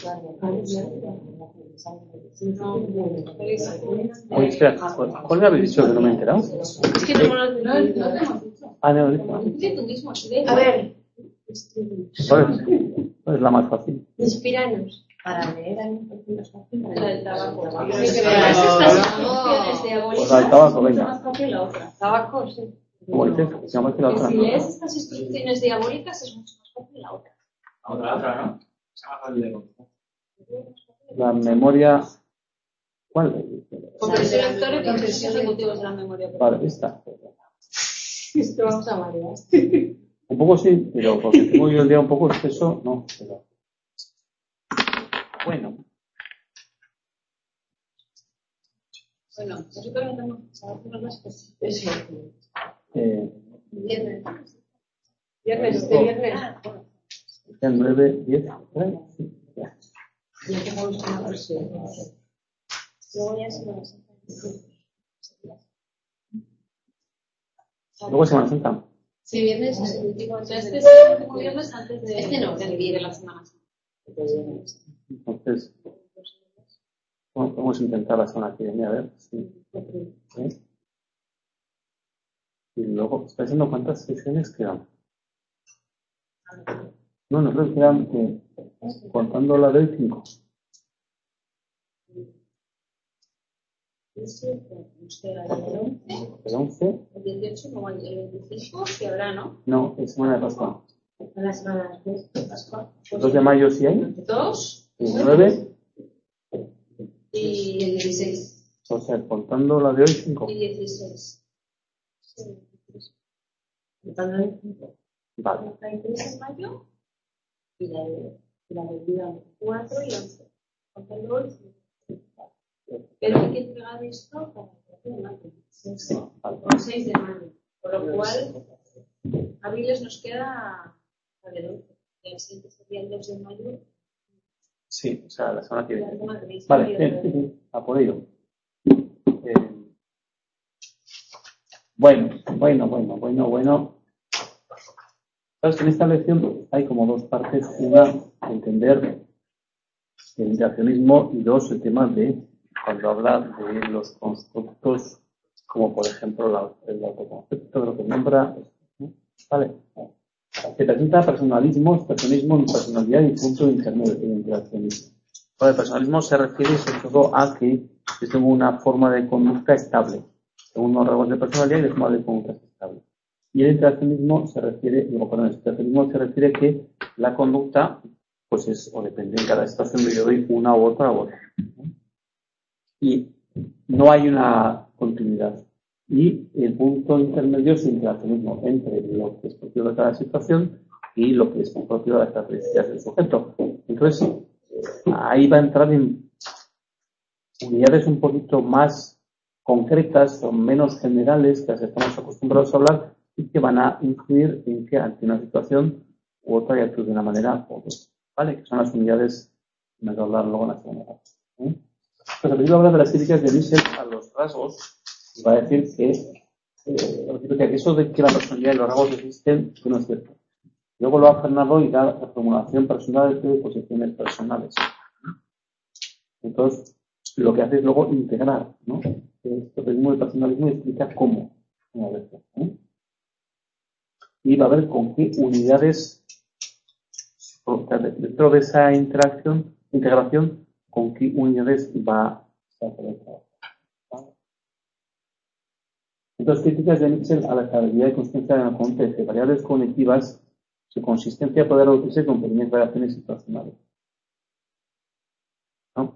Oye, espera, ¿cuál habéis dicho que no me he enterado? Es que no lo hemos dicho. Ah, no, no. A ver. ¿Cuál es la más fácil? Inspíranos. Para leer hay un poquito más fácil. La del tabaco. Pues la del tabaco, venga. Tabaco, sí. ¿Cómo dices? Se llama que la otra. Si lees estas instrucciones diabólicas es mucho más fácil la otra. Otra, ¿no? Se llama fácil de contestar. La memoria. ¿Cuál? Comprensión lectora y procesos ejecutivos de la memoria. Vale, esta. Esto vamos a marear. Un poco sí, pero porque tengo yo el día un poco exceso, no. Pero... Bueno. Bueno, nosotros tenemos que saber las cosas. Viernes. Viernes. El 9, 10, sí, ya. Ya tenemos una versión. Luego ya se lo Luego Semana Santa. Sí, viernes es el último. O sea, este es el último viernes antes de. Este no, que viene la semana santa. Entonces, vamos a intentar la semana que viene, a ver. Sí. ¿Sí? Y luego, ¿estáis viendo cuántas sesiones quedan? No, nosotros quedan, contando la del 5. El 11. El 18, no, el 25, que habrá, ¿no? No, es semana de Pascua. La semana de Pascua. 2 de mayo sí hay. 2. El 9. Y el 16. O sea, contando la de hoy, 5. Y 16. Sí. Contando el 5. Vale. La 33 de mayo y la del día 4 y 11. Contando hoy. Pero hay que entregar esto para el 4 de mayo. Sí, vale. O el 6 de mayo. Por lo cual, a Viles nos queda la del 11. Y el siguiente sería el 2 de mayo. Sí, o sea, la semana que La viene. semana que viene. Vale, bien, a por ello. Bueno. Sabes que en esta lección hay como dos partes. Una, entender el interaccionismo, y dos, el tema de cuando habla de los constructos, como por ejemplo el autoconcepto, lo que nombra. Vale. Se presenta personalismo, expresionismo, impersonalidad y punto intermedio de interaccionismo. El personalismo se refiere sobre todo a que yo tengo una forma de conducta estable, tengo unos rasgos de personalidad y de forma de conducta estable. Y el interaccionismo se refiere, que la conducta, pues es, o depende en cada situación, yo doy una u otra. Y no hay una continuidad. Y el punto intermedio es el interaccionismo entre lo que es propio de cada situación y lo que es propio de las características del sujeto. Entonces, ahí va a entrar en unidades un poquito más concretas o menos generales que las que estamos acostumbrados a hablar y que van a influir en que ante una situación u otra haya actúe de una manera u otra. ¿Vale? Que son las unidades que me voy a hablar luego en la segunda parte. Pero primero hablar de las críticas de Michel a los rasgos y va a decir que eso de que la personalidad y los rasgos existen, que no es cierto. Luego lo va Fernando y da la formulación personal de posiciones personales. Entonces, lo que hace es luego integrar, ¿no? Este ritmo de personalismo y explica cómo. Y va a ver con qué unidades, dentro de esa integración, con qué unidades va a trabajar. Entonces, críticas de Mitchell a la estabilidad y consistencia de la conjunta de variables cognitivas, su consistencia puede reducirse con pequeñas variaciones situacionales. ¿No?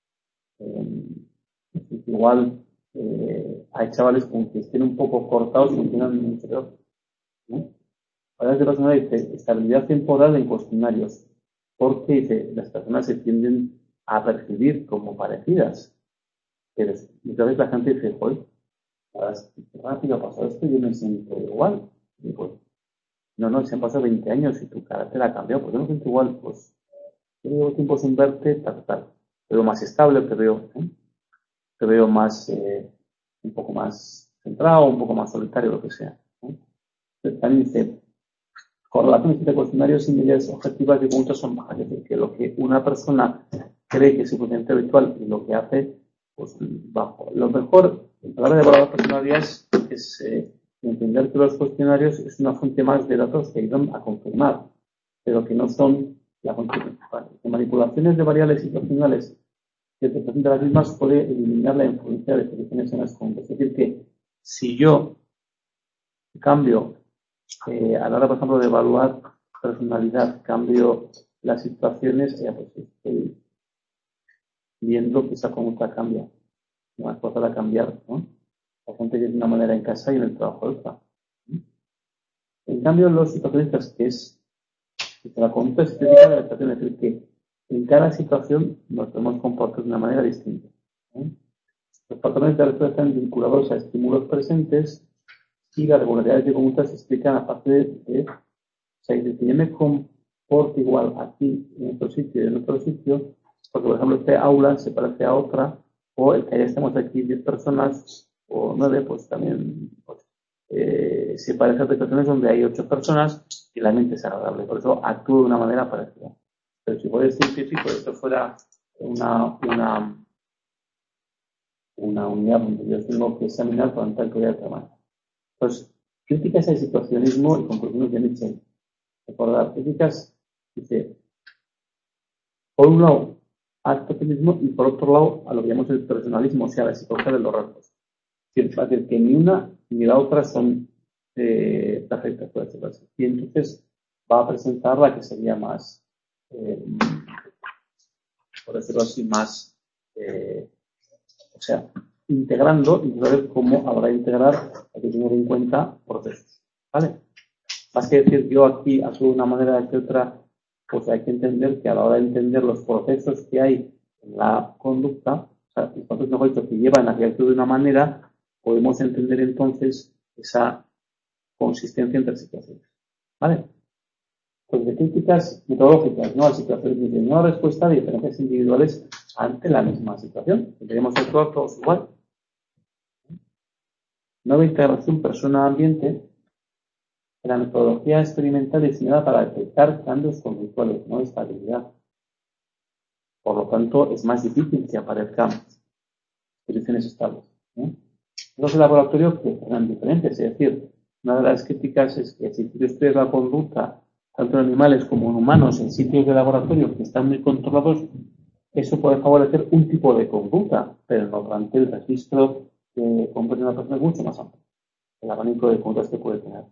Igual hay chavales con que estén un poco cortados, funcionan mucho peor. ¿No? Variables de personalidad dice estabilidad temporal en cuestionarios, porque dice, las personas se tienden a percibir como parecidas. Pero entonces la gente dice, joder, rápido ha pasado esto y yo me siento igual. Y pues, no, se han pasado 20 años y tu carácter ha cambiado. ¿Por qué no me siento igual? Pues, yo llevo tiempo sin verte, tal. Te veo más estable, te veo más, un poco más centrado, un poco más solitario, lo que sea. También dice, Correlaciones entre cuestionarios y medidas objetivas de conducta son bajas. Es decir, que lo que una persona cree que es su coeficiente habitual y lo que hace, pues bajo. Lo mejor, en palabras de evaluar personalidades, es entender que los cuestionarios es una fuente más de datos que ayudan a confirmar, pero que no son la fuente principal. En manipulaciones de variables situacionales que te presentan las mismas puede eliminar la influencia de predicciones en las conductas. Es decir, que si yo cambio, a la hora, por ejemplo, de evaluar personalidad, cambio las situaciones, pues estoy viendo que esa conducta cambia. No es cosa de cambiar, ¿no? La gente tiene una manera en casa y en el trabajo otra. En cambio, los situacionistas, que es que la conducta específica de la situación, es decir, que en cada situación nos podemos comportar de una manera distinta. Los patrones de respuesta están vinculados a estímulos presentes y las regularidades de conducta se explican a partir de, o sea, si yo me comporto igual aquí en otro sitio y en otro sitio, porque por ejemplo este aula se parece a otra, o el que ya estemos aquí 10 personas o 9, pues también pues, se parece a situaciones donde hay 8 personas y la mente es agradable. Por eso actúo de una manera parecida. Pero si fuera científico, esto fuera una unidad donde yo tengo que examinar con tal que voy a trabajar. Pues, críticas al situacionismo y conclusiones de Nietzsche. Recordar, críticas, dice, por un lado, al situacionismo y por otro lado, a lo que llamamos el personalismo, o sea, la psicología de los rasgos. Es decir, que ni una ni la otra son perfectas, por decirlo así. Y entonces va a presentar la que sería más, por decirlo así, más, o sea, integrando y ver cómo habrá que integrar, hay que tener en cuenta procesos. ¿Vale? Más que decir yo aquí actúo de una manera que otra, pues hay que entender que a la hora de entender los procesos que hay en la conducta, o sea, los procesos mejor dicho, que llevan a que actúe de una manera, podemos entender entonces esa consistencia entre situaciones. ¿Vale? Pues de críticas metodológicas, ¿no? A situaciones de una respuesta a diferencias individuales ante la misma situación. Deberíamos actuar todos igual. Nueva integración persona-ambiente. La metodología experimental diseñada para detectar cambios conductuales, no estabilidad. Por lo tanto, es más difícil que aparezcan posiciones estables. Los laboratorios que serán diferentes, es decir, una de las críticas es que si tú estudias la conducta tanto en animales como en humanos en sitios de laboratorio que están muy controlados, eso puede favorecer un tipo de conducta, pero no durante el registro que comprende una persona es mucho más amplio. El abanico de conductas que puede tener.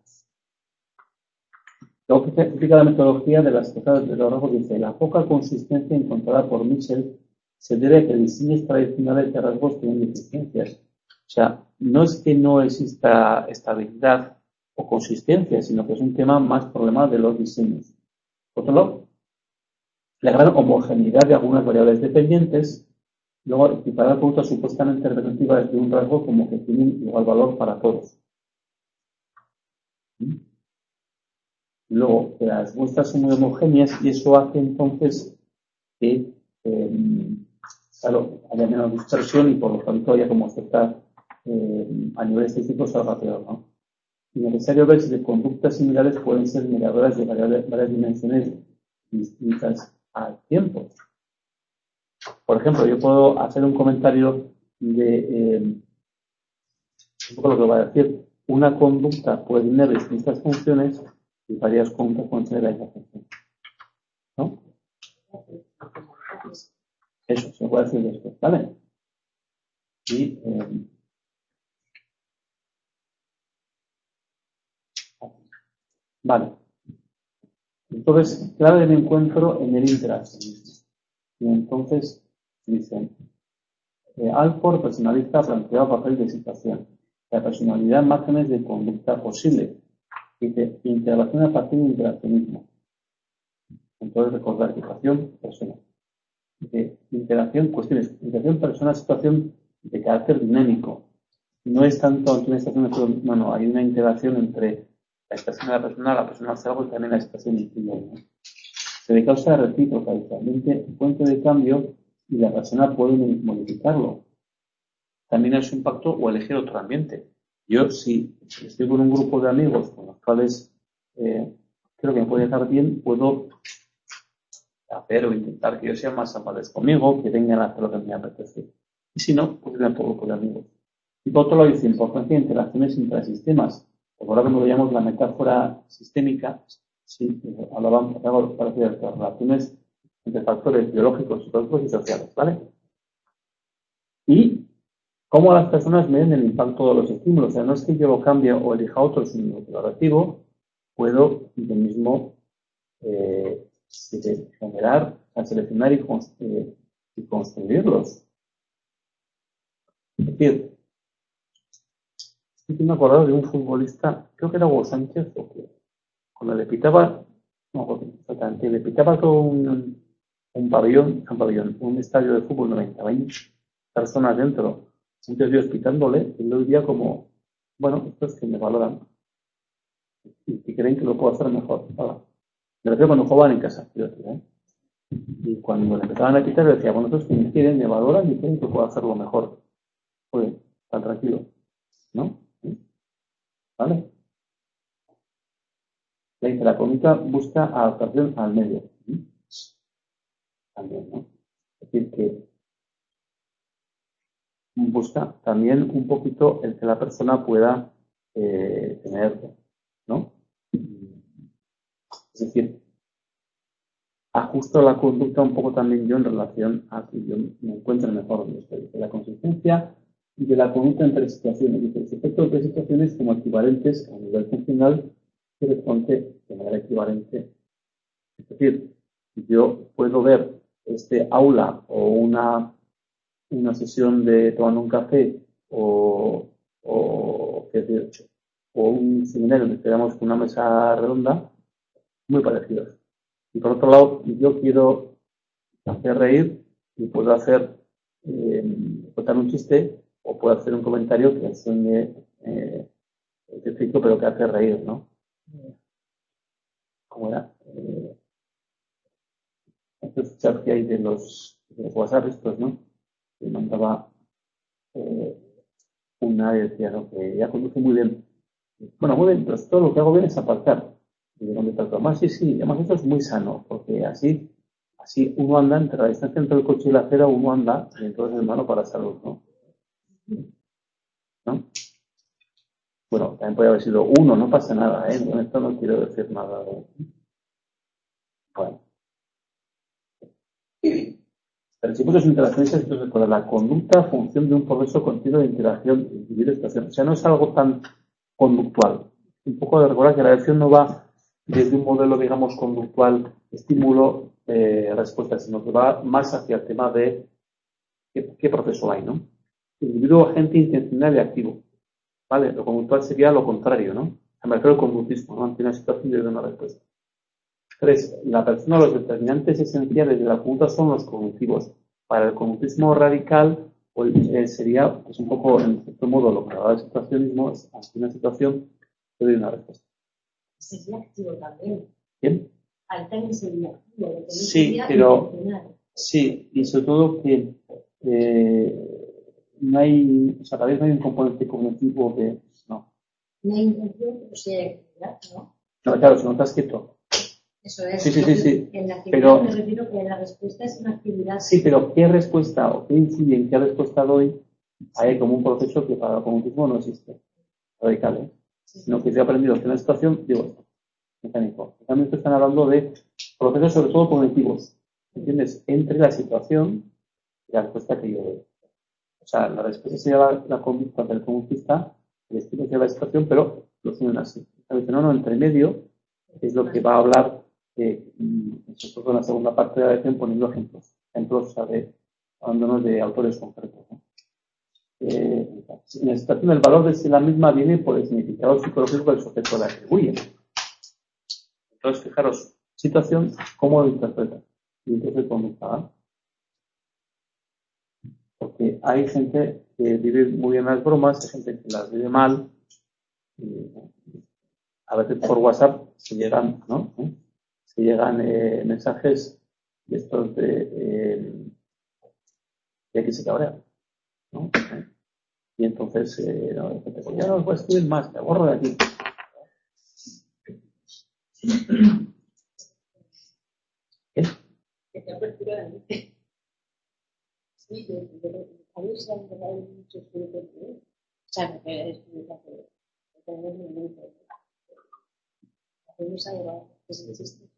Luego que explica la metodología de las cosas de los rasgos, dice, la poca consistencia encontrada por Mitchell se debe a que diseños tradicionales de rasgos tienen deficiencias. O sea, no es que no exista estabilidad o consistencia, sino que es un tema más problema de los diseños. Por otro lado, la gran homogeneidad de algunas variables dependientes, luego equiparar conductas supuestamente representativas de un rasgo como que tienen igual valor para todos. Luego, que las muestras son muy homogéneas y eso hace entonces que claro, haya menos dispersión y por lo tanto haya como aceptar a nivel estadístico salga peor, ¿no? Es necesario ver si de conductas similares pueden ser mediadoras de varias dimensiones distintas al tiempo. Por ejemplo, yo puedo hacer un comentario de un poco lo que va a decir. Una conducta puede tener distintas funciones y varias conductas pueden tener la misma función. ¿No? Eso se puede hacer después, ¿vale? Y vale. Entonces, clave del encuentro en el interaccionismo. Y entonces dicen, Alford, personalista, planteaba papel de situación. La personalidad, márgenes de conducta posible. Dice, integración a partir de interaccionismo. Entonces, recordar situación, persona. Dice, interacción, cuestiones. Interacción, persona, situación de carácter dinámico. No es tanto una estación de no, hay una integración entre la estación de la persona hace algo y también la estación individual, ¿no? Se le causa recíproca, diferente fuente de cambio y la persona puede modificarlo. También es un impacto o elegir otro ambiente. Yo, si estoy con un grupo de amigos con los cuales creo creo que me puede dejar bien, puedo hacer o intentar que ellos sean más amables conmigo, que vengan a hacer lo que me apetece. Y si no, pues irme por grupo de amigos. Y por otro lado, dice importancia de interacciones intrasistemas. Por ahora, cuando veíamos la metáfora sistémica, sí, hablábamos de las relaciones entre factores biológicos, psicológicos y sociales, ¿vale? Y cómo las personas miden el impacto de los estímulos. O sea, no es que yo lo cambie o elija otro, sino que lo recibo, puedo yo mismo generar, seleccionar y construirlos. Es decir, me he acordado de un futbolista, creo que era Hugo Sánchez, cuando le pitaba, no, exactamente, le pitaba todo un estadio de fútbol, 90.000 personas dentro, muchos días pitándole, y lo veía como, bueno, estos que me valoran y que creen que lo puedo hacer mejor. Ahora, me refiero cuando jugaban en casa, y cuando le empezaban a pitar, le decía, bueno, estos que me quieren, me valoran y creen que puedo hacerlo mejor. Pues, tan tranquilo, ¿no? ¿Vale? La conducta busca adaptación al medio. También, ¿no? Es decir, que busca también un poquito el que la persona pueda tener, ¿no? Es decir, ajusto la conducta un poco también yo en relación a que yo me encuentre mejor donde estoy. De la consistencia y de la conducta entre situaciones. Y los efectos entre situaciones como equivalentes a nivel funcional que responde de manera equivalente. Es decir, yo puedo ver este aula o una sesión de tomando un café o un seminario donde tenemos una mesa redonda muy parecidos. Y por otro lado, yo quiero hacer reír y puedo hacer contar un chiste o puedo hacer un comentario que enseñe científico pero que hace reír, ¿no? ¿Cómo era? Estos chats que hay de los WhatsApp estos, ¿no? Que mandaba una y decía, ¿no? Que ya conduce muy bien. Bueno, muy bien, pero todo lo que hago bien es aparcar. Y digo, más sí, además esto es muy sano, porque así uno anda entre la distancia entre el coche y la acera, uno anda, y entonces es malo para la salud, ¿no? ¿No? Bueno, también puede haber sido uno, no pasa nada, ¿eh? Con esto no quiero decir nada. Bueno. Principios de interacciones, entonces, con la conducta función de un proceso continuo de interacción individuo-estación. O sea, no es algo tan conductual. Un poco de recordar que la elección no va desde un modelo, digamos, conductual, estímulo, respuesta, sino que va más hacia el tema de qué proceso hay, ¿no? Individuo, agente intencional y activo. ¿Vale? Lo conductual sería lo contrario, ¿no? Me refiero al conductismo, ¿no? Ante una situación y de una respuesta. 3. La persona, los determinantes esenciales de la conducta son los cognitivos. Para el conductismo radical, pues, sería pues, un poco, en cierto modo, lo que hablaba de situacionismo, es ante una situación, yo doy una respuesta. Sería activo también. ¿Bien? Al también sería activo. Sí, pero sí, y sobre todo que no hay, o sea, tal vez no hay un componente cognitivo de, no. No hay intención, pero sí hay actividad, ¿no? No, claro, si no estás quieto. Eso es. Sí. En la actividad pero, me refiero que la respuesta es una actividad. Sí, pero ¿qué respuesta o qué incide en qué respuesta doy? Hay como un proceso que para el cognitismo no existe. Radical, ¿eh? Sino que yo he aprendido que en una situación, digo esto, mecánico. También están hablando de procesos sobre todo cognitivos. ¿Entiendes? Entre la situación y la respuesta que yo doy. O sea, la respuesta sería la conducta del conductista, el estilo sería la situación, pero lo tienen así. No, entre medio es lo que va a hablar nosotros en la segunda parte de la lección poniendo ejemplos, o sea, hablándonos de autores concretos, ¿no? En la situación el valor de sí la misma viene por el significado psicológico del sujeto le atribuye. Entonces, fijaros, situación, ¿cómo lo interpreta? Y entonces conducta. Porque hay gente que vive muy bien las bromas, hay gente que las vive mal, y a veces por WhatsApp se llegan, ¿no? Se llegan mensajes de estos de que se cabrean, ¿no? Y entonces, no, ya no os voy a escribir más, te borro de aquí. ¿Qué? Que te apertura la mente. Sí, a mí se han empezado muchos grupos, ¿no? O sea, que es muy fácil. Tenemos un grupo. Hacemos algo que se existe.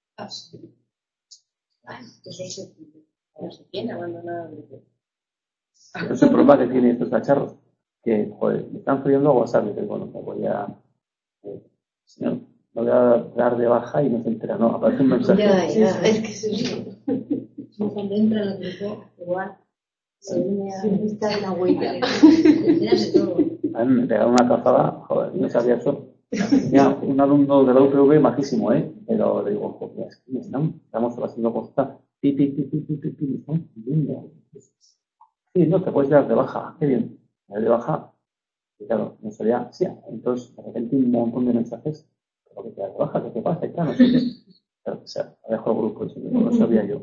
Eso es sentido. No sé quién ha abandonado el grupo. Ese es el problema que tienen estos cacharros. Que, joder, me están friendo WhatsApp. Y dices, bueno, me voy a... señor, me voy a dar de baja y no se entera, ¿no? Aparece un mensaje. Ya, es que es eso. Cuando entra en el grupo, igual, se une a buscar una huella. Enteras de todo. A mí me pegaron una cazada, joder, no sabía eso. Tenía un alumno de la UPV majísimo, pero le digo, joder, es que estamos haciendo cosas, me están pidiendo. Sí, no, te puedes dar de baja, qué bien. Me doy de baja, y claro, no sabía, sí, entonces de repente un montón de mensajes, pero que te das de baja, ¿qué te pasa? Y claro, no sé qué. Pero, o sea, dejo el grupo, eso no lo sabía yo.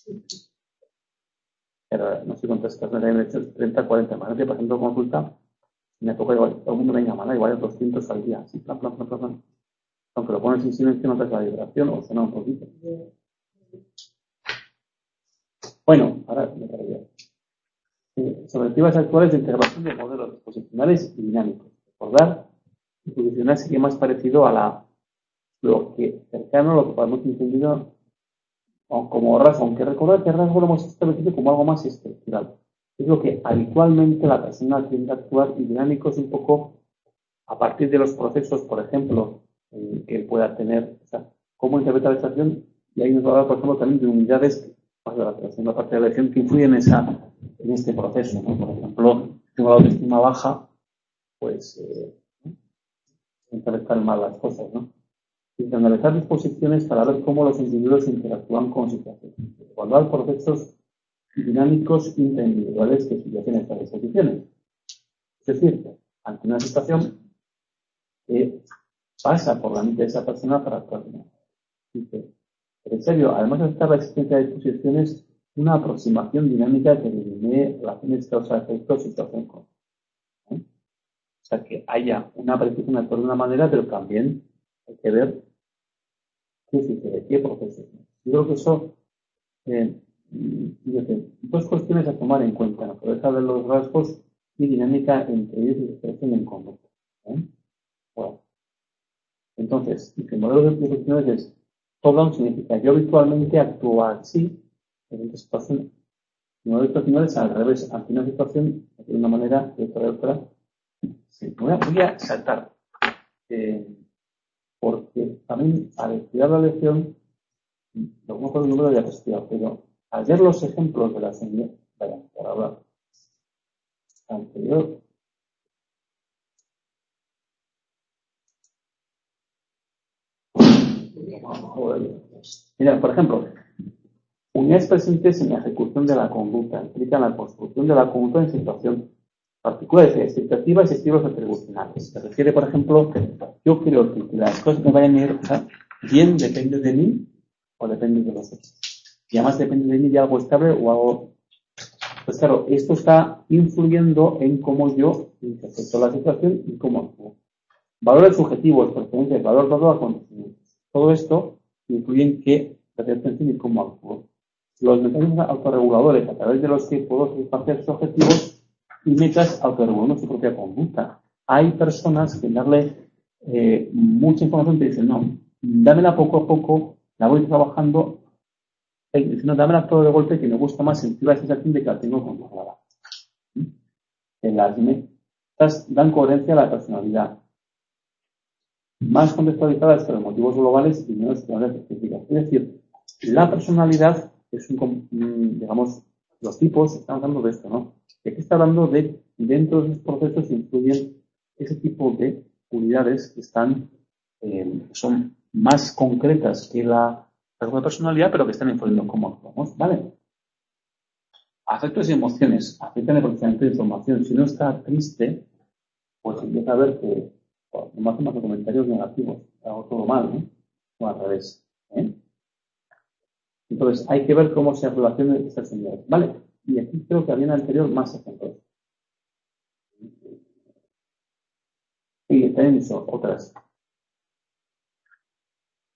Pero no sé cuántas cosas me han hecho, 30, 40 más. Por ejemplo, consulta, me toca igual, todo el mundo venga, mala, igual 200 al día, así, plan. Aunque lo pones en silencio, no te la vibración o suena un poquito. Bueno, ahora me traigo. Sobreactivas actuales de integración de modelos posicionales y dinámicos. Recordar que posicional sería más parecido a lo que cercano, lo que podemos entendido como rasgo, aunque recordar que rasgo lo hemos establecido como algo más estructural. Es lo que habitualmente la persona tiende a actuar, y dinámico es un poco a partir de los procesos, por ejemplo, que él pueda tener, o sea, cómo interpreta la estación, y ahí nos va a hablar, por ejemplo, también de unidades de la segunda parte de la lección que influyen en este proceso, ¿no? Por ejemplo, tengo la autoestima baja, pues interpretar mal las cosas, ¿no? Y analizar disposiciones para ver cómo los individuos interactúan con situaciones. Evaluar procesos dinámicos interindividuales que subyacen a estas disposiciones. Es decir, ante una situación que pasa por la mente de esa persona para actuar. Dice, pero en serio, además de aceptar la existencia de disposiciones, una aproximación dinámica que delinee relaciones causa-efecto, situación con. O sea, que haya una apreciación de actuar de una manera, pero también hay que ver qué sucede, qué procesos. Yo creo que eso, fíjate, dos cuestiones a tomar en cuenta: naturaleza de los rasgos y dinámica entre ellos y su expresión en conducta. Bueno, entonces, el modelo de disposiciones es top-down, significa yo habitualmente actúo así en esta situación. El modelo de disposiciones es al revés, ante una situación de una manera, de otra. Sí, voy a saltar, porque también al estudiar la lección, lo mejor el número ya te he estudiado, pero al ver los ejemplos de la señal, para hablar anterior, mira, por ejemplo, unidades presentes en la ejecución de la conducta implican la construcción de la conducta en situación particulares, expectativas y estilos atribucionales. Se refiere, por ejemplo, yo quiero que las cosas me vayan a ir bien, depende de mí o depende de los otros. Y además depende de mí de algo estable o algo. Pues claro, esto está influyendo en cómo yo interpreto la situación y cómo actúo. Valores subjetivos, preferencias, valor dado a acontecimientos. Todo esto influye en qué atención y cómo actúo. Los mecanismos autorreguladores a través de los que puedo satisfacer sus objetivos y metas autorregulando su propia conducta. Hay personas que darle mucha información te dicen, no, dámela poco a poco, la voy trabajando, no, dámela todo de golpe, que me gusta más sentir la sensación de que la tengo controlada. Las metas dan coherencia a la personalidad, más contextualizadas que los motivos globales y menos específicas. Es decir, la personalidad es digamos, los tipos están hablando de esto, ¿no? Y aquí está hablando de dentro de esos procesos influyen ese tipo de unidades que están, son más concretas que la personalidad, pero que están influyendo en cómo actuamos, ¿vale? Afectos y emociones afectan el procesamiento de información. Si uno está triste, pues empieza a ver que no hace más comentarios negativos, hago todo mal, ¿no? O al revés, ¿eh? Entonces, hay que ver cómo se relacionan estas unidades, ¿vale? Y aquí creo que había en el anterior más ejemplos. Y también eso, otras.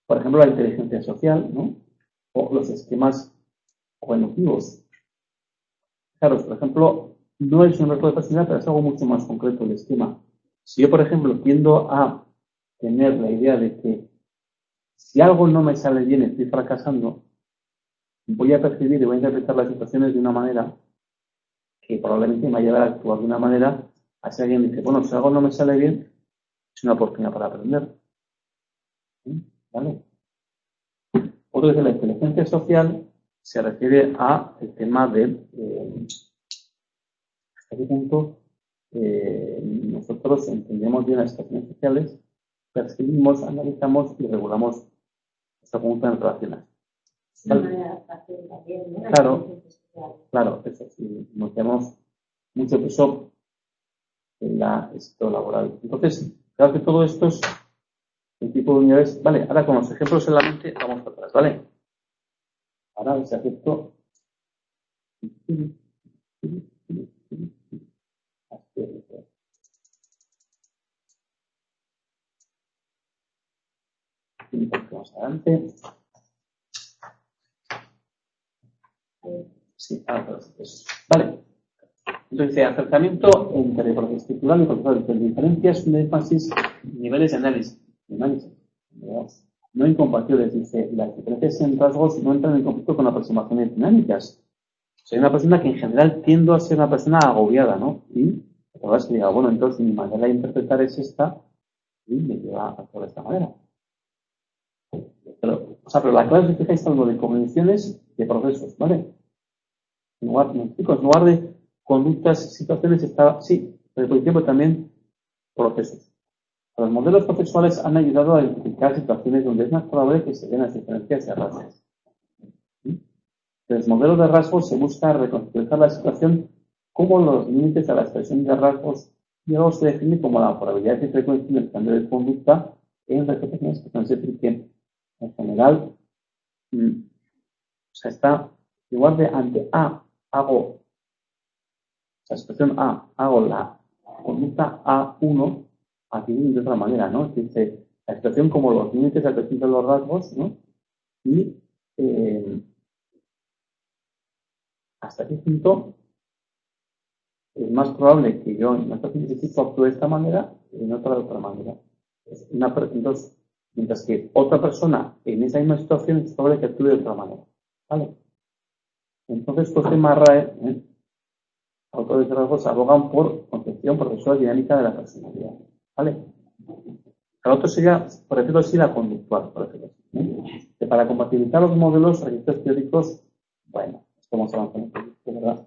Por ejemplo, la inteligencia social, ¿no? O los esquemas cognitivos. Claro, por ejemplo, no es un rasgo de personalidad, pero es algo mucho más concreto el esquema. Si yo, por ejemplo, tiendo a tener la idea de que si algo no me sale bien, estoy fracasando, voy a percibir y voy a interpretar las situaciones de una manera que probablemente me va a llevar a actuar de una manera, así alguien dice, bueno, si algo no me sale bien, es una oportunidad para aprender. ¿Vale? Otro de la inteligencia social se refiere a el tema de hasta qué punto nosotros entendemos bien las situaciones sociales, percibimos, analizamos y regulamos esta conducta en relaciones. Claro, eso sí, nos tenemos mucho peso en la éxito laboral. Entonces, claro que todo esto es el tipo de unidades. Vale, ahora con los ejemplos en la mente vamos para atrás, ¿vale? Ahora ese acepto. Vamos adelante. Sí, vale. Entonces dice, acercamiento entre proceso estructural y proceso de diferencias de énfasis, niveles de análisis. No incompatibles, dice, las diferencias en rasgos no entran en conflicto con aproximaciones dinámicas. Soy una persona que en general tiendo a ser una persona agobiada, ¿no? Y la verdad es que diga, bueno, entonces mi manera de interpretar es esta y me lleva a actuar de esta manera. Pero la clave es que fijáis algo de convenciones de procesos, ¿vale? En lugar de conductas, situaciones, sí, pero por ejemplo también procesos. Los modelos procesales han ayudado a identificar situaciones donde es más probable que se den las diferencias de rasgos. En los modelos de rasgos se busca reconstruir la situación como los límites de la expresión de rasgos y luego se define como la probabilidad de frecuencia del cambio de conducta en repeticiones que es decir que en general está igual de ante A hago la expresión A hago la conducta A1 aquí de otra manera, ¿no? Dice la expresión como los límites de expresión de los rasgos, ¿no? Y hasta qué punto es más probable que yo en una situación de tipo actúe de esta manera y en otra de otra manera. Entonces, mientras que otra persona en esa misma situación es probable que actúe de otra manera. ¿Vale? Entonces, pues RAE, autores de rasgos abogan por concepción procesal dinámica de la personalidad. ¿Vale? El otro sería, por decirlo así, la conductual, por decirlo así. Que para compatibilizar los modelos, registros teóricos, bueno, estamos avanzando, de verdad.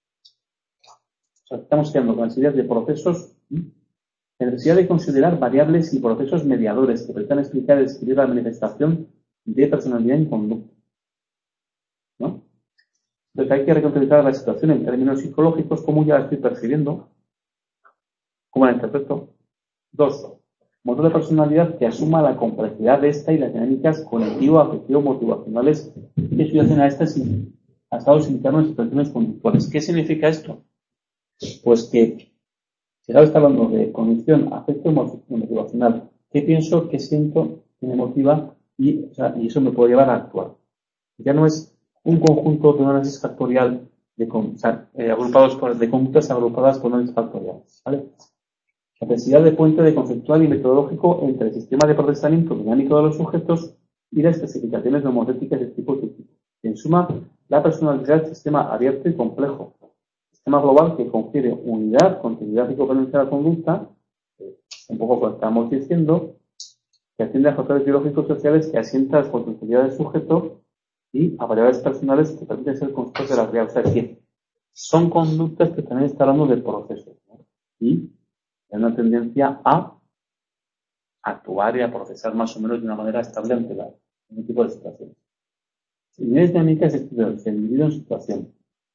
O sea, estamos quedando con las ideas de procesos, la necesidad de considerar variables y procesos mediadores que permitan explicar y describir la manifestación de personalidad en conducta. ¿No? Entonces hay que recontextualizar la situación en términos psicológicos, cómo ya la estoy percibiendo, cómo la interpreto. 2. Modelo de personalidad que asuma la complejidad de esta y las dinámicas cognitivo-afectivo-motivacionales que subyace a estas a estados internos y situaciones conductuales. ¿Qué significa esto? Pues que si ahora está hablando de condición afecto motivacional, ¿qué pienso, qué siento, qué me motiva? Y eso me puede llevar a actuar. Ya no es un conjunto de un análisis factorial agrupados de conductas agrupadas por un análisis factorial. ¿Vale? La necesidad de puente de conceptual y metodológico entre el sistema de procesamiento dinámico de los sujetos y las especificaciones nomotépticas de tipo típico. En suma, la personalidad es un sistema abierto y complejo. Sistema global que confiere unidad, continuidad y coherencia a la conducta, un poco lo que estamos diciendo, que atiende a factores biológicos sociales que asientan las potencialidades del sujeto y a variables personales que permiten ser conscientes de la realidad. Es decir, son conductas que también están hablando de procesos, ¿no? Y hay una tendencia a actuar y a procesar más o menos de una manera estable ante un tipo de situaciones. Unidades dinámicas se dividen en situación.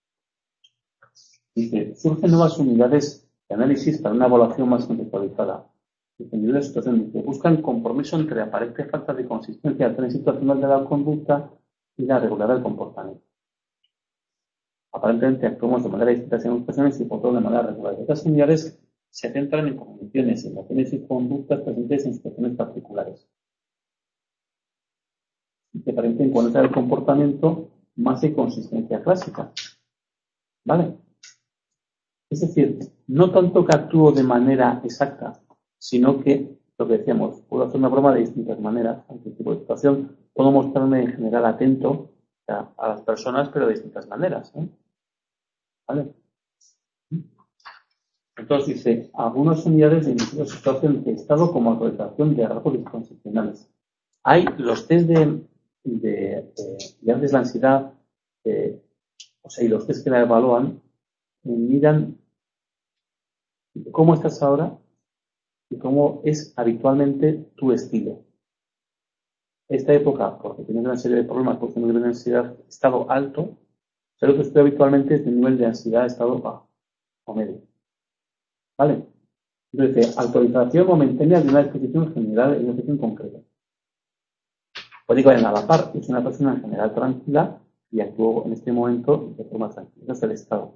Dice, surgen nuevas unidades de análisis para una evaluación más contextualizada. Dice, de situación, dice, buscan compromiso entre la aparente falta de consistencia del tren situacional de la conducta y la regularidad del comportamiento. Aparentemente actuamos de manera distinta en situaciones y por todo de manera regular. Estas unidades se centran en condiciones, emociones y conductas presentes en situaciones particulares. diferencien cuál es el comportamiento más de consistencia clásica. ¿Vale? Es decir, no tanto que actúo de manera exacta, sino que, lo que decíamos, puedo hacer una broma de distintas maneras. Ante este tipo de situación, puedo mostrarme en general atento a las personas, pero de distintas maneras. ¿Vale? Entonces dice, algunas unidades de inicio de situación de estado como autorización de rasgos disfuncionales. Hay los test de la ansiedad, y los test que la evalúan, miran cómo estás ahora y cómo es habitualmente tu estilo. Esta época, porque tienes una serie de problemas por un nivel de ansiedad estado alto, pero que estoy habitualmente es de nivel de ansiedad estado bajo o medio. ¿Vale? Entonces, autorización momentánea de una disposición general en una situación concreta. Puede que vayan a la par, es una persona en general tranquila y actúa en este momento de forma tranquila. Ese es el estado.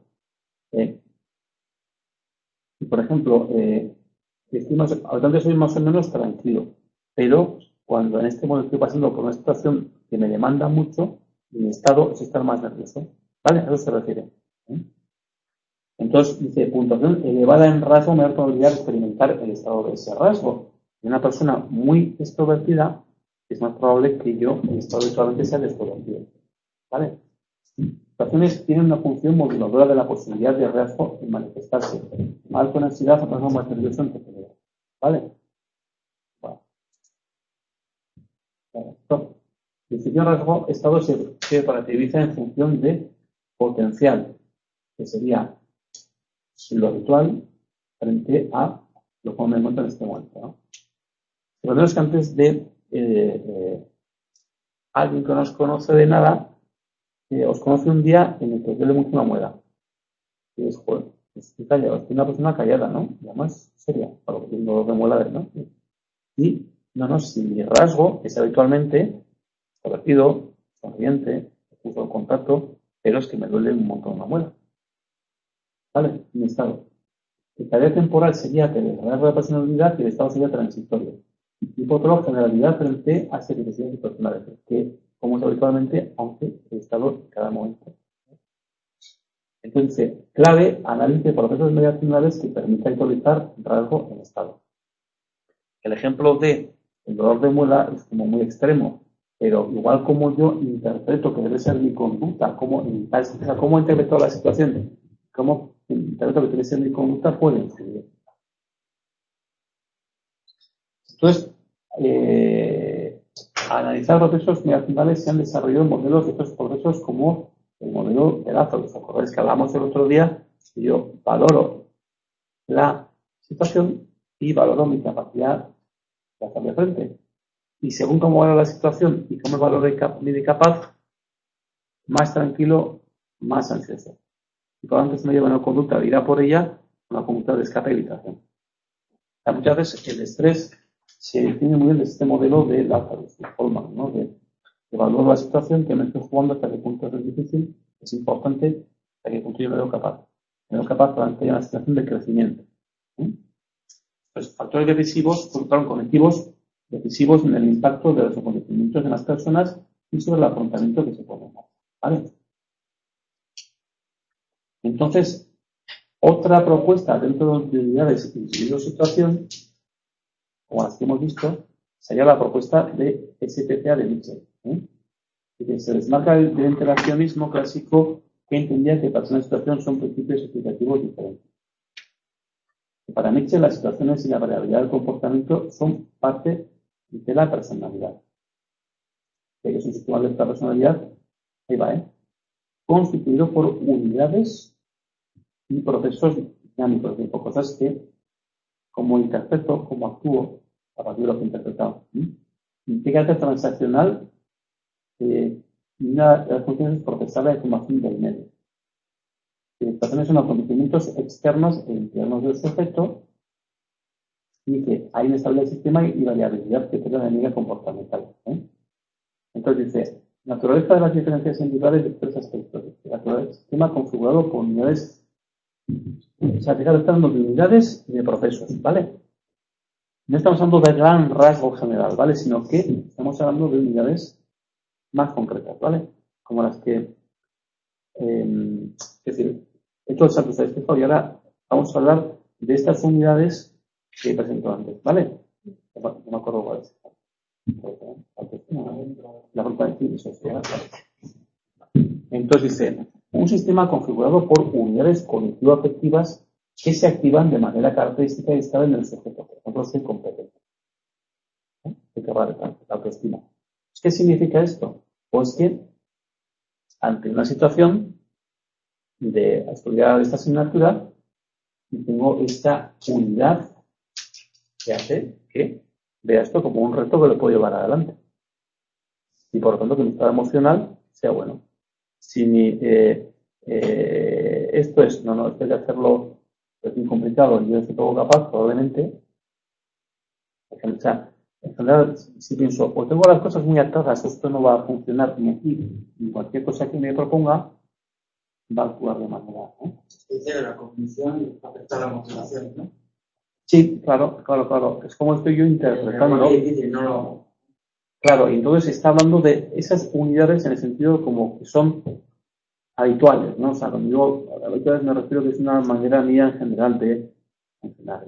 Y por ejemplo, ahorita soy más o menos tranquilo, pero cuando en este momento estoy pasando por una situación que me demanda mucho, mi estado es estar más nervioso. ¿Vale? A eso se refiere. Entonces, dice, puntuación elevada en rasgo, mayor probabilidad de experimentar el estado de ese rasgo. Y una persona muy extrovertida, es más probable que el estado habitualmente sea extrovertido. ¿Vale? Situaciones tienen una función moduladora de la posibilidad de rasgo en manifestarse. Mal con ansiedad o rasgo más nervioso en que ¿vale? Bueno. Definición rasgo, estado se relativiza en función de potencial, que sería lo habitual frente a lo que me encuentro en este momento, ¿no? Lo menos que antes de alguien que nos conoce de nada, os conoce un día en el que os duele mucho una muela. Y es, joder, estoy callado, estoy una persona callada, ¿no? Y además seria, para lo que tengo de muela, ¿no? Y, si mi rasgo es habitualmente extrovertido, sonriente, puso el contacto, pero es que me duele un montón una muela. ¿Vale? Mi estado. El tarea temporal sería que el rasgo de personalidad y el estado sería transitorio. Y por otro lado, generalidad frente a circunstancias personales, que como es habitualmente, aunque el estado en cada momento. Entonces, clave, análisis de procesos mediacionales que permita actualizar rasgo en estado. El ejemplo de el dolor de muela es como muy extremo, pero igual como yo interpreto que debe ser mi conducta, cómo interpreto la situación, cómo interpreto que debe ser mi conducta, puede influir. Entonces, analizar procesos mediacionales se han desarrollado modelos de estos procesos como el modelo de Lázaro. ¿Os acordáis que hablamos el otro día? Yo valoro la situación y valoro mi capacidad de hacerle frente. Y según cómo valoro la situación y cómo valoro mi capaz, más tranquilo, más ansioso. Y cuando antes me lleva una conducta de ir a por ella, una conducta de escape y evitación. Muchas veces el estrés se define muy bien de este modelo de Lázaro, su forma, ¿no? De evaluar la situación, que me estoy jugando hasta qué punto es difícil, es importante, hasta qué punto yo me veo capaz. Me veo capaz para que haya una situación de crecimiento. Pues factores decisivos, cognitivos decisivos en el impacto de los acontecimientos en las personas y sobre el afrontamiento que se pone. ¿Vale? Entonces, otra propuesta dentro de unidades de situación, como las que hemos visto, sería la propuesta de SPCA de Mitchell. Que se desmarca del interaccionismo clásico que entendía que personas en situación son principios explicativos diferentes. Para Mitchell, las situaciones y la variabilidad del comportamiento son parte de la personalidad. Que es un sistema de esta personalidad, ahí va, constituido por unidades y procesos dinámicos, de cosas que, como interpreto, como actúo, a partir de lo que he interpretado. Implica transaccional y una de las funciones es procesar la información del medio. Situaciones son acontecimientos externos e internos del sujeto y que hay inestabilidad del sistema y variabilidad que crea la dinámica comportamental. Entonces dice, naturaleza de las diferencias individuales de tres aspectos. El sistema configurado con unidades, o sea, fijaros, estamos hablando de unidades y de procesos, ¿vale? No estamos hablando del gran rasgo general, ¿vale? Sino que estamos hablando de unidades más concretas, ¿vale? Como las que, es decir, hecho el salto estadístico y ahora vamos a hablar de estas unidades que presentó antes, ¿vale? No me acuerdo cuál es. La culpa de ti, social. Entonces dice, un sistema configurado por unidades cognitivo-afectivas que se activan de manera característica y estable en el sujeto. Por ejemplo, soy competente. ¿Qué querrá la autoestima? ¿Qué significa esto? Pues que ante una situación de estudiar esta asignatura, tengo esta unidad que hace que vea esto como un reto que lo puedo llevar adelante. Y por lo tanto que mi estado emocional sea bueno. Si esto es, esto hay que hacerlo, es muy complicado, yo estoy poco capaz, probablemente, o sea, en general, si pienso, o tengo las cosas muy atadas, esto no va a funcionar ni aquí, ni cualquier cosa que me proponga, va a actuar de manera, ¿no? Dice la cognición afecta a la motivación, ¿no? Sí, claro. Es como estoy yo interpretando. Claro, y entonces está hablando de esas unidades en el sentido como que son habituales, ¿no? O sea, cuando digo habituales me refiero que es una manera mía en general de funcionar.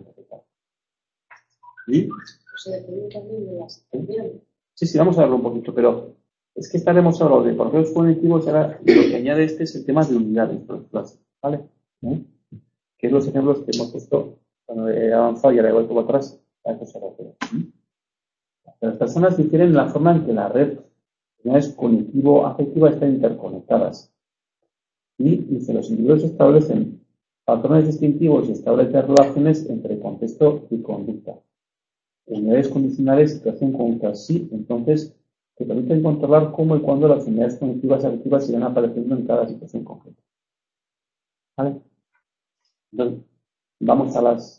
¿Sí? Se depende también de la situación. Sí, vamos a verlo un poquito, pero es que estaremos hablando de procesos cognitivos y ahora lo que añade es el tema de unidades, ¿vale? Que es los ejemplos que hemos puesto cuando he avanzado y ahora he vuelto para atrás. A eso se refiere. Las personas difieren en la forma en que la red de unidades cognitivo-afectiva están interconectadas. Y dice, los individuos establecen patrones distintivos y establecen relaciones entre contexto y conducta. Unidades condicionales, situación conjunta, sí, entonces, que permiten controlar cómo y cuándo las unidades cognitivas afectivas irán apareciendo en cada situación concreta. ¿Vale? Entonces, vamos a las...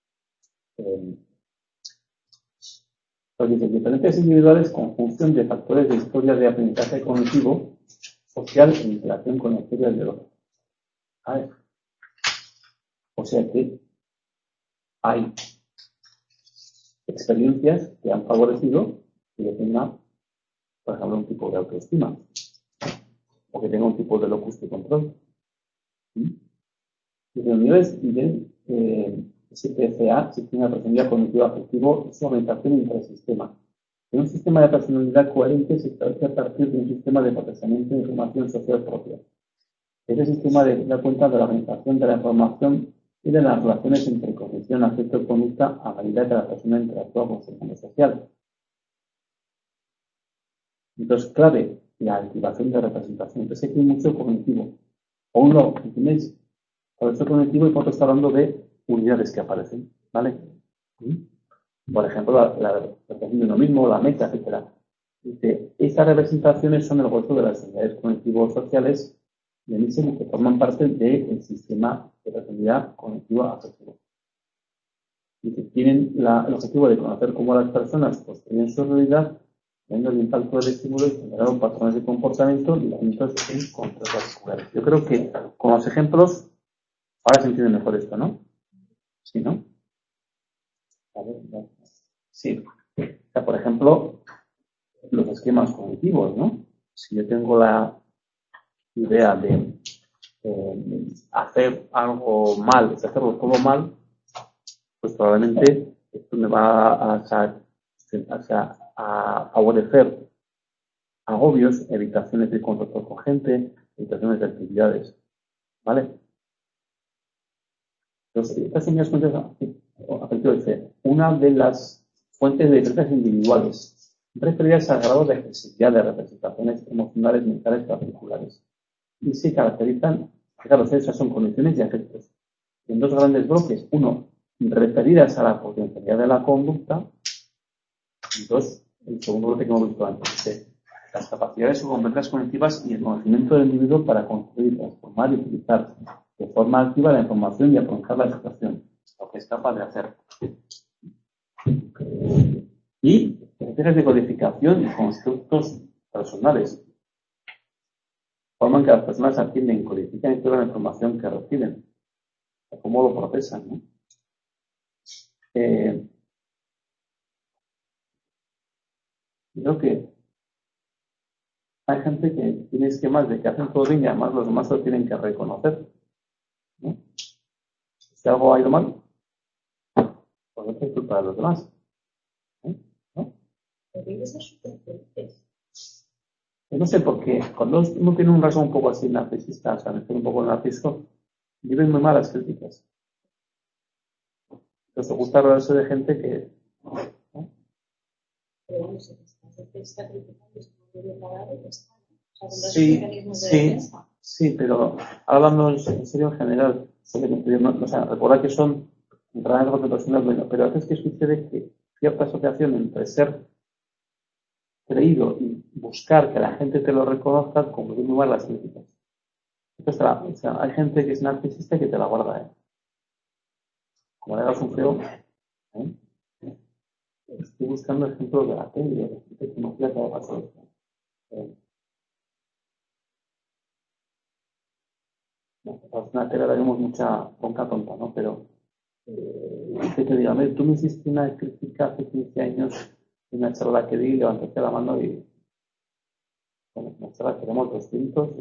dice, diferencias individuales con función de factores de historia de aprendizaje cognitivo, social e interacción con la historia del otro. ¿Vale? O sea que hay experiencias que han favorecido que yo tenga, por ejemplo, un tipo de autoestima o que tenga un tipo de locus de control. Desde unidades de SPCA, Sistema de Personalidad Cognitivo Afectivo, es una orientación intersistema. En un sistema de personalidad coherente se establece a partir de un sistema de procesamiento de información social propia. Ese sistema da cuenta de la organización de la información y de las relaciones entre cognición, afecto y conducta a medida que la persona interactúa con su mundo social. Entonces, clave, la activación de representación. Entonces, aquí hay mucho cognitivo. O no, ¿entendéis? Por eso cognitivo y por otro está hablando de unidades que aparecen, ¿vale? Por ejemplo, la representación de uno mismo, la meta, etc. Dice, estas representaciones son el gozo de las unidades cognitivos sociales de mismo que forman parte del sistema de personalidad cognitiva afectiva. Dice, tienen el objetivo de conocer cómo las personas construyen su realidad, viendo el impacto del estímulo y generar patrones de comportamiento distintos en contextos particulares. Yo creo que con los ejemplos ahora se entiende mejor esto, ¿no? Sí, ¿no? A ver, sí. O sea, por ejemplo, los esquemas cognitivos, ¿no? Si yo tengo la idea de hacer algo mal, de hacerlo todo mal, pues probablemente esto me va a favorecer agobios, evitaciones de contacto con gente, evitaciones de actividades, ¿vale? Entonces, estas señales dice, una de las fuentes de diferencias individuales referidas al grado de accesibilidad de representaciones emocionales mentales particulares y se caracterizan, claro, esas son condiciones y afectos en dos grandes bloques. Uno, referidas a la potencialidad de la conducta, y dos, el segundo bloque que hemos visto antes, las capacidades o competencias cognitivas y el conocimiento del individuo para construir, transformar y utilizar de forma activa la información y afrontar la situación, lo que es capaz de hacer. Y estrategias de codificación y constructos personales forman que las personas atienden, codifican y toda la información que reciben, cómo lo procesan, ¿no? Creo que hay gente que tiene esquemas de que hacen todo bien y además los demás lo tienen que reconocer, ¿no? Si algo ha ido mal, pues no es culpa de los demás, ¿no? No sé por qué, cuando uno tiene un rasgo un poco así narcisista, o sea, me un poco narciso, viven muy malas críticas. Entonces, gusta rodearse de gente que, ¿no? Sí, pero hablando en serio en general, o sea, recuerda que son rasgos de personas buenas, pero a veces que sucede que cierta asociación entre ser creído y buscar que la gente te lo reconozca, como muy mal las críticas. Entonces, o sea, hay gente que es narcisista y que te la guarda, ¿eh? Como le hagas un feo, ¿eh? Estoy buscando ejemplos de la tele, de gente que no quiere que haga eso. Es una tele, daremos mucha bronca tonta, ¿no? Pero, que te diga, tú me hiciste una crítica hace 15 años en una charla que di, levantaste la mano y, bueno, una charla que tenemos 200.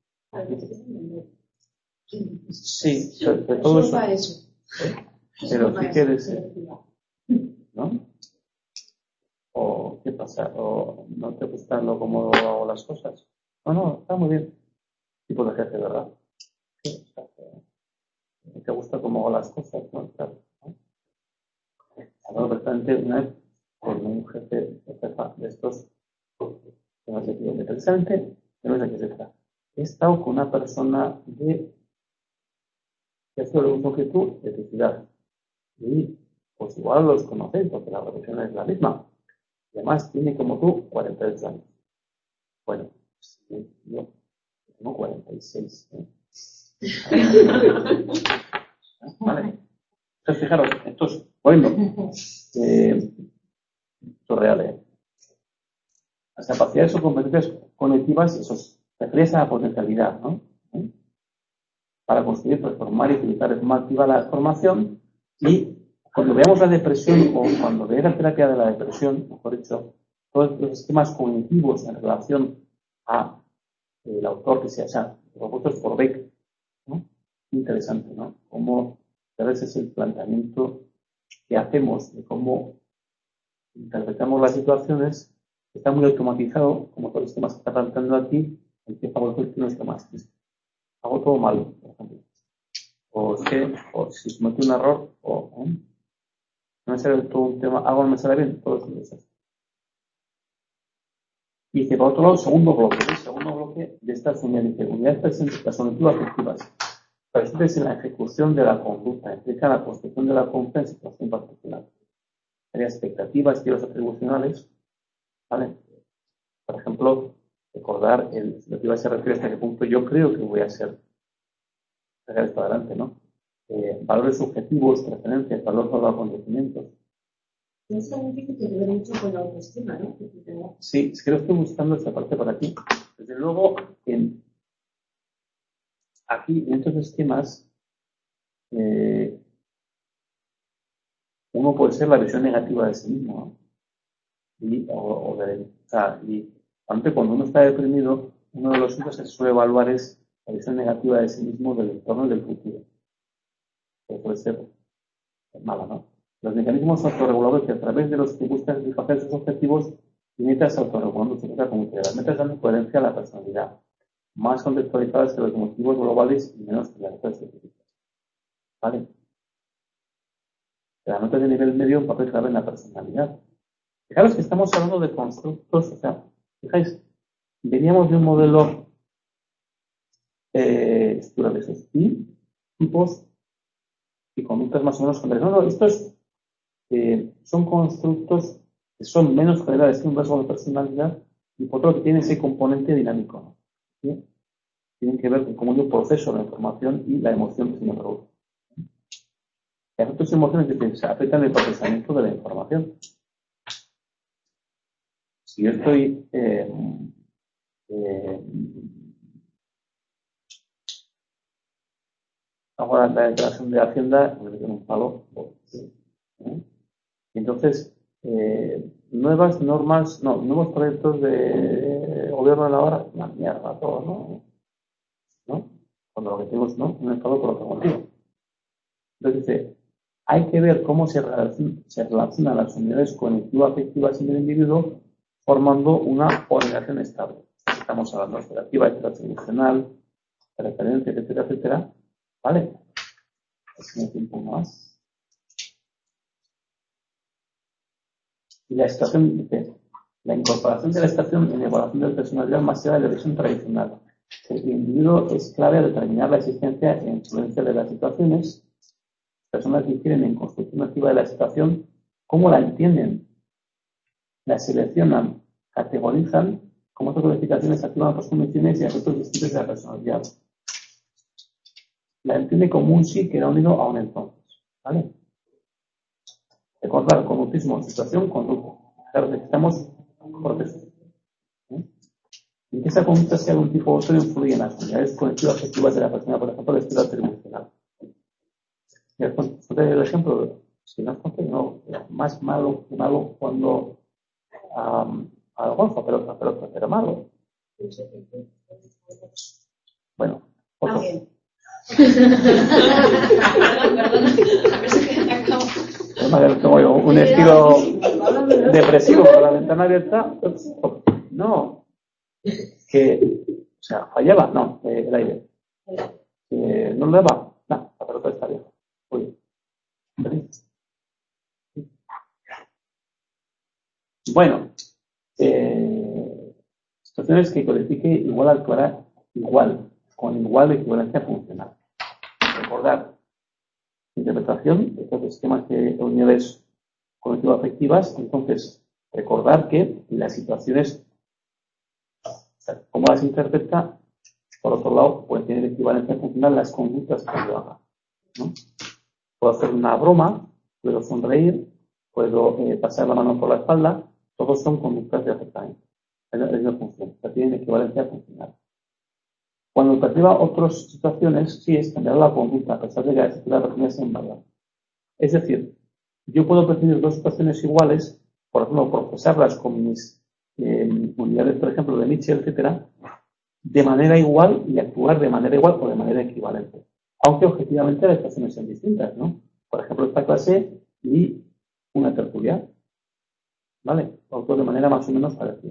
Sí, de todo eso. Pero ¿qué quieres? ¿No? ¿O qué pasa? ¿O no te gusta lo cómo hago las cosas? No, está muy bien. Tipo de jefe, ¿verdad? Sí, o sea, que te gusta cómo hago las cosas, ¿no? Claro, ¿no? Hablaba perfectamente una vez con un jefe o jefa de estos, que no sé qué, precisamente, que no sé qué se trata. He estado con una persona que hace lo mismo que tú, de electricidad. Y pues igual los conocéis, porque la profesión es la misma. Y además tiene como tú 48 años. Bueno, sí, yo tengo 46. ¿Vale? Entonces, fijaros, esto es bueno. Esto es real, ¿eh? Las capacidades o competencias conectivas, eso refleja esa potencialidad, ¿no? Para construir, transformar y utilizar de forma activa la formación. Y cuando veamos la depresión, o cuando veáis la terapia de la depresión, mejor dicho, todos los esquemas cognitivos en relación a el autor que se ha propuestos por Beck, ¿no? Interesante, ¿no? Cómo a veces el planteamiento que hacemos de cómo interpretamos las situaciones está muy automatizado, como todos los temas que está planteando aquí, empieza a volverse un esquema más. Hago todo mal, por ejemplo. O si cometo un error, no me sale todo un tema, algo no me sale bien, todo es un desastre. Y que por otro lado, segundo bloque de estas unidades presentes, las unidades afectivas, presentes en la ejecución de la conducta, implica la construcción de la conducta en situación particular. Hay expectativas y los atribucionales, ¿vale? Por ejemplo, recordar lo que iba a ser refiere hasta qué punto yo creo que voy a ser, sacar esto adelante, ¿no? Valores subjetivos, preferencias, valores sobre acontecimientos. Eso significa que tiene mucho con la autoestima, ¿no? Sí, es que lo estoy buscando esta parte por aquí. Desde luego, aquí, en estos esquemas, uno puede ser la visión negativa de sí mismo, ¿no? Y antes, cuando uno está deprimido, uno de los sitios que se suele evaluar es la visión negativa de sí mismo del entorno y del futuro. Que puede ser mala, ¿no? Los mecanismos autorreguladores que a través de los que buscan satisfacer sus objetivos y metas autorregulando su vida como que las metas dan coherencia a la personalidad, más contextualizadas que los motivos globales y menos que las metas específicas. ¿Vale? Las notas de nivel medio un papel clave en la personalidad. Fijaros que estamos hablando de constructos, o sea, fijáis, veníamos de un modelo estructurales y tipos y conductas más o menos generales. No, estos son constructos que son menos generales que un rasgo de personalidad y por otro que tienen ese componente dinámico, ¿no? ¿Sí? Tienen que ver con cómo yo proceso la información y la emoción que se me produce. Hay otras emociones que se afectan el procesamiento de la información. Si yo estoy hago la declaración de Hacienda, me meto en un palo. Entonces, nuevos proyectos de gobierno de la hora es una mierda todo, ¿no? Cuando lo que tenemos, ¿no? Un estado por otro motivo. Entonces dice, hay que ver cómo se relacionan las unidades conectivo-afectivas en el individuo formando una organización estable. Estamos hablando de operativa, emocional, referencia, etcétera, etcétera. ¿Vale? Un tiempo más. Y la situación dice, la incorporación de la estación en la evaluación de la personalidad más allá de la visión tradicional. El individuo es clave a determinar la existencia e influencia de las situaciones. Las personas difieren en construcción activa de la situación, cómo la entienden, la seleccionan, categorizan, cómo estas codificaciones activan otras condiciones y aspectos distintos de la personalidad. La entiende como un sí que era unido a un entonces. ¿Vale? Recordar conductismo, situación, conducta. Claro, necesitamos procesos. En que esa conducta sea de un tipo u otro influye en las unidades conectivas afectivas de la persona, por ejemplo, el estilo atribucional. El ejemplo, si no es no, más malo cuando al golfo, pero malo. Bueno, otro. Tengo un estilo depresivo con la ventana abierta. No, que, o sea, fallaba, no, el aire. No le va, no, la pelota está bien. Uy. Bueno, situaciones que codifique igual actuará igual, con igual equivalencia funcional. Recordar, interpretación de estos esquemas de unidades conectivo-afectivas, entonces recordar que las situaciones, como las interpreta, por otro lado, pueden tener equivalencia funcional las conductas que yo haga, ¿no? Puedo hacer una broma, puedo sonreír, puedo pasar la mano por la espalda, todos son conductas de afectamiento. Es la misma función, o sea, tienen equivalencia funcional. Cuando perciba otras situaciones, sí es cambiar la conducta, a pesar de que las relaciones sean variables. Es decir, yo puedo percibir dos situaciones iguales, por ejemplo, procesarlas con mis unidades, por ejemplo, de Mitchell, etcétera, de manera igual y actuar de manera igual o de manera equivalente. Aunque objetivamente las situaciones sean distintas, ¿no? Por ejemplo, esta clase y una tertulia, ¿vale? Actúo de manera más o menos parecida.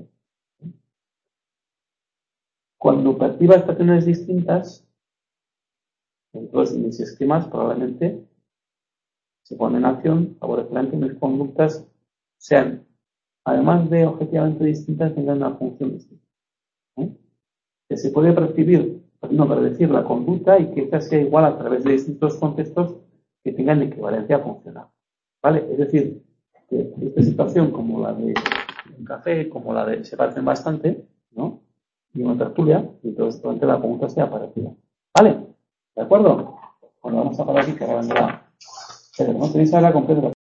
Cuando perciba situaciones distintas, entonces mis esquemas probablemente se ponen en acción, favorecerán que mis conductas sean, además de objetivamente distintas, tengan una función distinta. Que se puede predecir la conducta y que esta sea igual a través de distintos contextos que tengan equivalencia funcional. ¿Vale? Es decir, que esta situación, como la de un café, como la de se parecen bastante, ¿no? Y una tertulia, y entonces probablemente la conducta sea parecida. ¿Vale? ¿De acuerdo? Bueno, vamos a parar aquí que ahora vendrá. Pero no tenéis ahora completa.